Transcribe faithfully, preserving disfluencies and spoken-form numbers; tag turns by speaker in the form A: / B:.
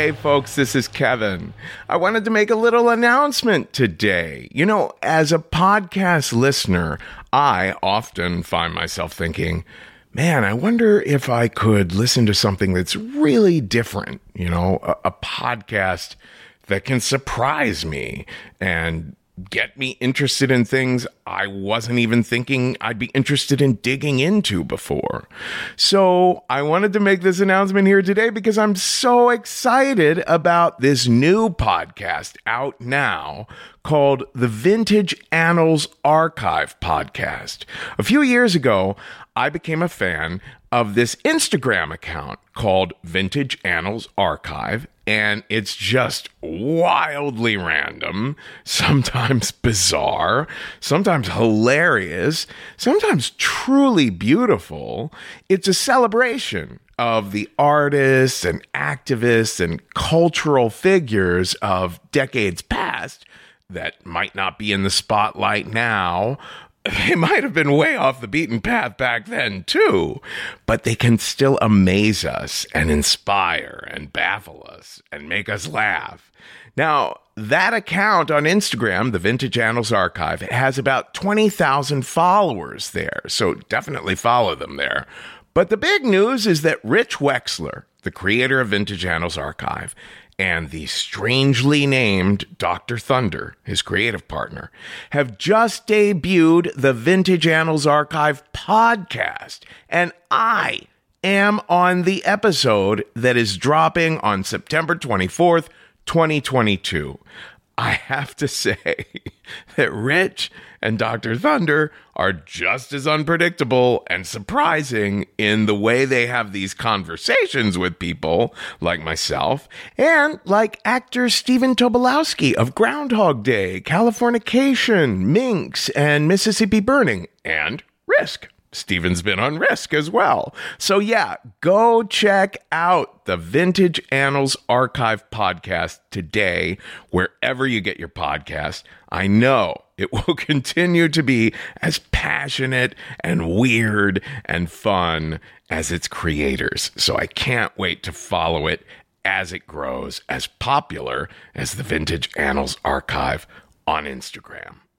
A: Hey folks, this is Kevin. I wanted to make a little announcement today. You know, as a podcast listener, I often find myself thinking, man, I wonder if I could listen to something that's really different, you know, a, a podcast that can surprise me and get me interested in things I wasn't even thinking I'd be interested in digging into before. So I wanted to make this announcement here today because I'm so excited about this new podcast out now called the Vintage Annals Archive Podcast. A few years ago, I became a fan of this Instagram account called Vintage Annals Archive, and it's just wildly random, sometimes bizarre, sometimes hilarious, sometimes truly beautiful. It's a celebration of the artists and activists and cultural figures of decades past that might not be in the spotlight now. They might have been way off the beaten path back then, too, but they can still amaze us and inspire and baffle us and make us laugh. Now, that account on Instagram, the Vintage Annals Archive, has about twenty thousand followers there, so definitely follow them there. But the big news is that Rich Wexler, the creator of Vintage Annals Archive, and the strangely named Doctor Thunder, his creative partner, have just debuted the Vintage Annals Archive podcast. And I am on the episode that is dropping on September twenty-fourth, twenty twenty-two. I have to say that Rich and Doctor Thunder are just as unpredictable and surprising in the way they have these conversations with people like myself and like actor Stephen Tobolowsky of Groundhog Day, Californication, Minx, and Mississippi Burning, and Risk. Steven's been on Risk as well. So yeah, go check out the Vintage Annals Archive podcast today, wherever you get your podcast. I know it will continue to be as passionate and weird and fun as its creators. So I can't wait to follow it as it grows, as popular as the Vintage Annals Archive on Instagram.